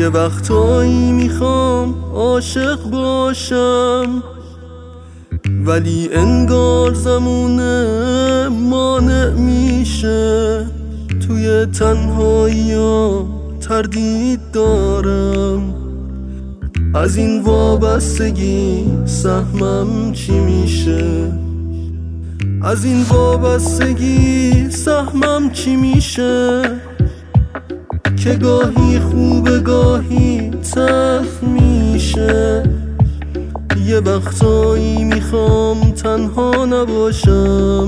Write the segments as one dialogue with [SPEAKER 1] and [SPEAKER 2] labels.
[SPEAKER 1] یه وقتایی میخوام عاشق باشم، ولی انگار زمونه مانع میشه. توی تنهایی‌ها تردید دارم، از این وابستگی سهمم چی میشه؟ از این وابستگی سهمم چی میشه؟ که گاهی خوبه گاهی تلخ میشه. یه وقتایی میخوام تنها نباشم،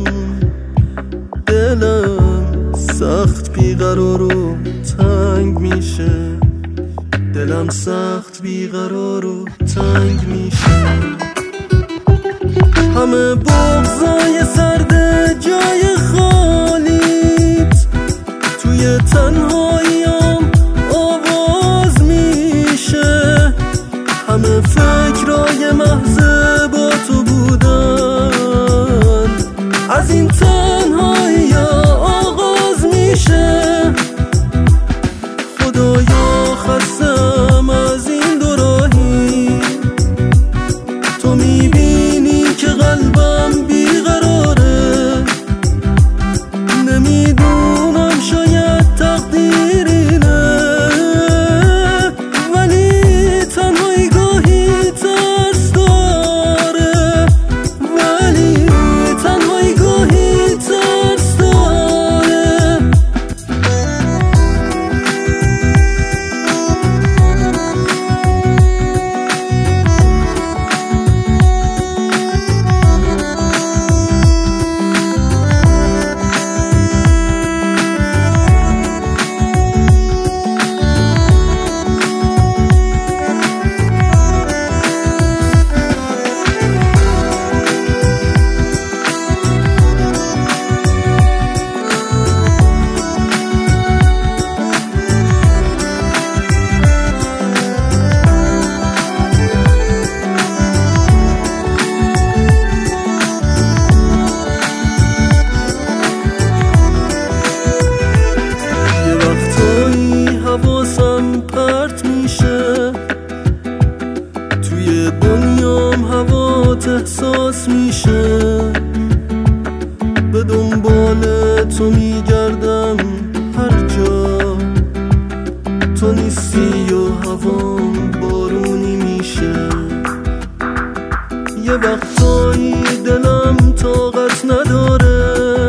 [SPEAKER 1] دلم سخت بیقرار و تنگ میشه. دلم سخت بیقرار و تنگ میشه. همه بغضای سرد جای خالیت توی تنهاییام آواز میشه. همه فکرای محض با تو بودن از این تنهایی آغاز میشه. خدایا خستم از این دو راهی، تو میبینی که قلبم بیقراره. نمیدونم شاید تقدیر اینه، ولی تنهایی گاهی ترس داره. ولی تنهایی گاهی ترس داره. حواسم پرت میشه، توی دنیام هوات احساس میشه. به دنبال تو میگردم هر جا، تو نیستی و هوام بارونی میشه. یه وقتایی دلم طاقت نداره،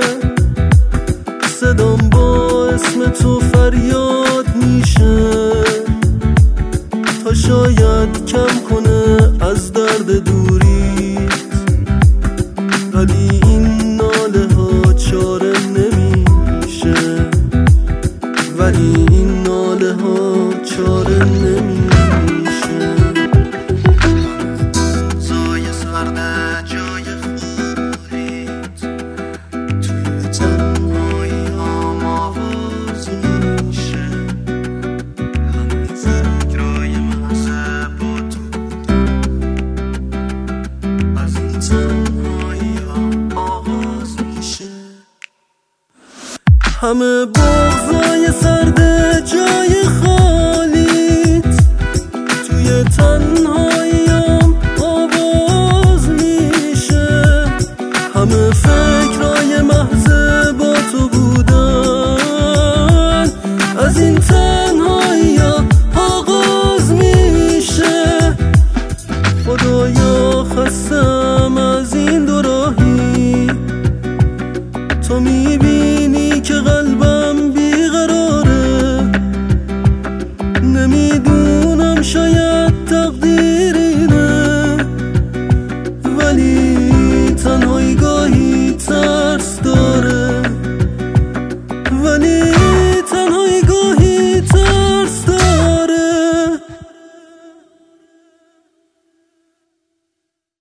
[SPEAKER 1] صدام با اسم تو فریاد میشه تا شاید کم کنه از درد دوریت. ولی این ناله ها چاره نمیشه، ولی این ناله ها چاره نمیشه. زای سرده جای خالیت توی تنهایی هم آواز میشه. همه فکرای محضه با تو از این تنهایی هم آغاز میشه. همه